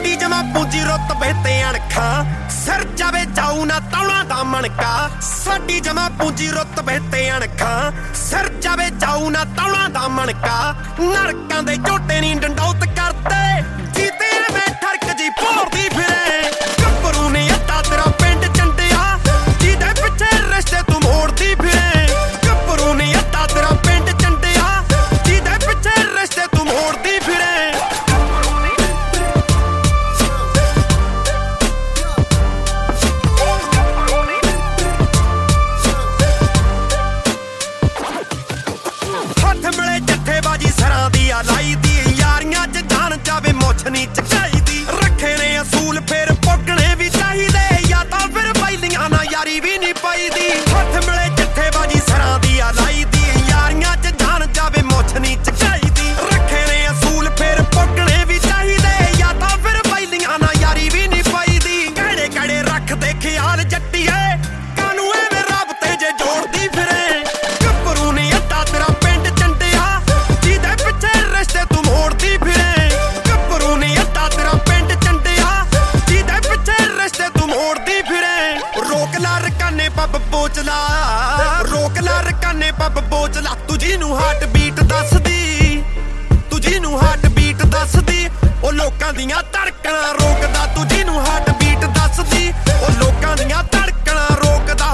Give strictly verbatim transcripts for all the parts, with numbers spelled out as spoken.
ਸਾਡੀ ਜਮਾ ਪੂੰਜੀ ਰੁਤਬੇ ਤੇ ਅਣਖਾਂ ਸਿਰ ਜਾਵੇ ਜਾਊ ਨਾ ਤੌਣਾ ਦਾ ਮਣਕਾ ਸਾਡੀ ਜਮਾ ਪੂੰਜੀ ਰੁਤਬੇ ਤੇ ਅਣਖਾਂ ਸਿਰ ਜਾਵੇ ਜਾਊ ਨਾ ਤੌਣਾ ਦਾ ਮਣਕਾ ਨਰਕਾਂ ਦੇ ਝੋਟੇ ਨਹੀਂ ਡੰਡੌਤ ਕਰਦੇ ਜੀਤੇ ਐਵੇਂ ਠਰਕ ਜੀ ਭੋਰਦੀ ਫਿਰੇ ਗੱਭਰੂ ਨੇ ਅੱਧਾ ਤੇਰਾ ਪਿੰਡ ਚੰਡਿਆ ਜਿਹਦੇ ਪਿੱਛੇ ਰਿਸ਼ਤੇ ਤੂੰ ਮੋੜਦੀ ਫਿਰੇ ਗੱਭਰੂ ਨੇ ਅੱਧਾ ਤੇਰਾ ਪਿੰਡ ਚੰਡਿਆ ਜਿਹਦੇ ਪਿੱਛੇ ਰਿਸ਼ਤੇ ਤੂੰ ਮੋੜਦੀ ਫਿਰੇ ਸਰਾਂ ਦੀ ਆ ਲਾਈ ਦੀ ਯਾਰੀਆਂ ਚ ਜਾਣ ਜਾਵੇ ਮੁੱਛ ਨੀ ਚਕਾਈ ਦੀ ਰੱਖੇ ਨੇ ਅਸੂਲ ਫਿਰ ਪੁੱਗਣੇ ਵੀ ਚਾਹੀਦੇ ਜਾਂ ਤਾਂ ਫਿਰ ਬੈਲੀਆਂ ਨਾ ਯਾਰੀ ਵੀ ਨੀ ਪਾਈਦੀ ਹੱਥ ਮਿਲੇ ਜੱਥੇਬਾਜੀ ਸਰਾਂ ਦੀ ਆ ਲਾਈ ਦੀ ਯਾਰੀਆਂ ਚ ਜਾਣ ਜਾਵੇ ਮੁੱਛ ਨੀ ਚਕਾਈ ਦੀ ਰੱਖੇ ਨੇ ਅਸੂਲ ਫਿਰ ਪੁੱਗਣੇ ਵੀ ਚਾਹੀਦੇ ਜਾਂ ਤਾਂ ਫਿਰ ਬੈਲੀਆਂ ਨਾ ਯਾਰੀ ਵੀ ਨੀ ਪਾਈਦੀ ਕਿਹੜੇ ਕਿਹੜੇ ਰੱਖਦੇ ਖਿਆਲ ਜੱਟੀਏ ਕਾਨੂੰ ਐਵੇਂ ਰੱਬ ਤੇ ਜੇ ਜੋੜਦੀ ਫਿਰੇ ਗੱਭਰੂ ਨੇ ਅੱਧਾ ਤੇਰਾ ਪਿੰਡ ਚੰਡਿਆ ਰਿਸ਼ਤੇ ਤੂੰ ਮੋੜਦੀ ਫਿਰੇ ਗੱਭਰੂ ਨੇ ਅੱਧਾ ਤੇਰਾ ਪਿੰਡ ਚੰਡਿਆ ਜਿਹਦੇ ਪਿੱਛੇ ਰਿਸ਼ਤੇ ਤੂੰ ਮੋੜਦੀ ਫਿਰੇ ਰੋਕ ਲਾ ਰਕਾਨੇ ਪੱਬ ਬੋਚਲਾ ਰੋਕ ਲਾ ਰਕਾਨੇ ਪੱਬ ਬੋਚਲਾ ਤੂੰ ਜਿਹਨੂੰ ਹਾਰਟ ਬੀਟ ਦੱਸਦੀ ਤੂੰ ਜਿਹਨੂੰ ਹਾਰਟ ਬੀਟ ਦੱਸਦੀ ਉਹ ਲੋਕਾਂ ਦੀਆਂ ਧੜਕਣਾਂ ਰੋਕਦਾ ਤੂੰ ਜਿਹਨੂੰ ਹਾਰਟ ਬੀਟ ਦੱਸਦੀ ਉਹ ਲੋਕਾਂ ਦੀਆਂ ਧੜਕਣਾਂ ਰੋਕਦਾ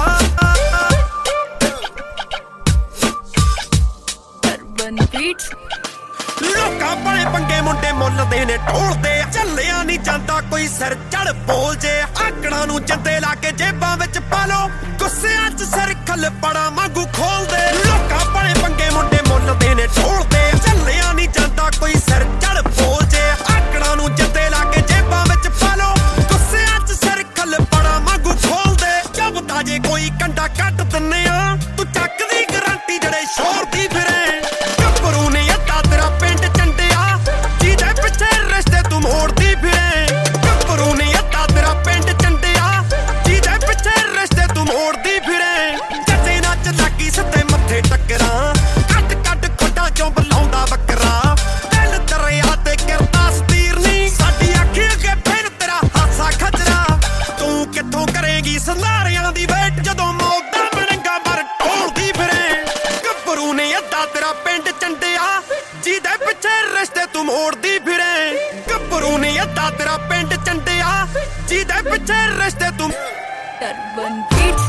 ਅਰਬਨ ਬੀਟਸ ਲੋਕਾਂ ਬੜੇ ਪੰਗੇ ਮੁੰਡੇ ਮੁੱਲਦੇ ਨੇ ਢੋਲਦੇ ਚੱਲਿਆ ਨਹੀਂ ਜਾਂਦਾ ਕੋਈ ਸਿਰ ਚੜ ਬੋਲ ਜੇ ਆਕੜਾਂ ਨੂੰ ਜੰਦੇ ਲਾ ਕੇ ਜੇਬਾਂ ਵਿੱਚ ਪਾ ਲੋ ਗੁੱਸਿਆਂ 'ਚ ਸਿਰ ਖੱਲ ਪੜਾ ਵਾਂਗੂ ਖੋਲਦੇ ਲੋਕਾਂ ਬੜੇ ਪੰਗੇ ਮੁੰਡੇ ਮੁੱਲਦੇ ਨੇ ਢੋਲਦੇ ਚੱਲਿਆ ਨਹੀਂ ਜਾਂਦਾ ਕੋਈ ਸਿਰ ਚੜ ਬੋਲ ਜੇ ਆਕੜਾਂ ਨੂੰ ਜੰਦੇ ਲਾ ਕੇ ਜੇਬਾਂ ਵਿੱਚ ਪਾ ਲੋ ਗੁੱਸਿਆਂ 'ਚ ਸਿਰ ਖੱਲ ਪੜਾ ਵਾਂਗੂ ਖੋਲਦੇ ਜਬ ਤਾਜੇ ਕੋਈ ਕੰਡਾ ਕੱਟ ਦਿੰਨੇ ਆ ਤੂੰ ਚੱਕਦੀ ਗਰੰਟੀ ਜਿਹੜੇ ਸ਼ੋਰ ਦੀ ਫਿਰੇ ਗੱਭਰੂ ਨੇ ਅੱਧਾ ਤੇਰਾ ਪਿੰਡ ਚੰਡਿਆ ਜਿਹਦੇ ਪਿੱਛੇ ਰਿਸ਼ਤੇ ਤੂੰ ਮੋੜਦੀ ਫਿਰੇ ਗੱਭਰੂ ਨੇ ਅੱਧਾ ਤੇਰਾ ਪਿੰਡ ਚੰਡਿਆ ਜਿਹਦੇ ਪਿੱਛੇ ਰਿਸ਼ਤੇ ਤੂੰ ਮੋੜਦੀ ਫਿਰੇ ਜੱਜੇ ਨੱਚ ਲੱਗੀ ਸਿੱਧੇ ਮੱਥੇ ਟੱਕਰਾਂ ਕੱਟ ਕੱਟ ਖੁੱਡਾਂ ਚੋਂ ਬੁਲਾਉਂਦਾ ਬੱਕਰਾ ਦਿਲ ਦਰਿਆ ਤੇ ਕਿਰਦਾਸ ਤੀਰਨੀ ਸਾਡੀ ਅੱਖੀ ਅੱਗੇ ਫਿਰ ਤੇਰਾ ਹਾਸਾ ਖਚਰਾ ਤੂੰ ਕਿੱਥੋਂ ਕਰੇਗੀ ਸੰਧਾਰਿਆਂ ਦੀ ਵੇਟ ਜਦੋਂ ਮੌਤ ਦਾ ਮਣੰਗਾ ਮਰ ਢੋਲਦੀ ਫਿਰੇ ਗੱਭਰੂ ਨੇ ਅੱਧਾ ਤੇਰਾ ਪਿੰਡ ਚੰਡਿਆ ਜਿਹਦੇ ਪਿੱਛੇ ਰਿਸ਼ਤੇ ਤੂੰ ਮੋੜਦੀ ਫਿਰੇ ਗੱਭਰੂ ਨੇ ਅੱਧਾ ਤੇਰਾ ਪਿੰਡ ਚੰਡਿਆ ਜਿਹਦੇ ਪਿੱਛੇ ਰਿਸ਼ਤੇ ਤੂੰ ਅਰਬਨ ਬੀਟਸ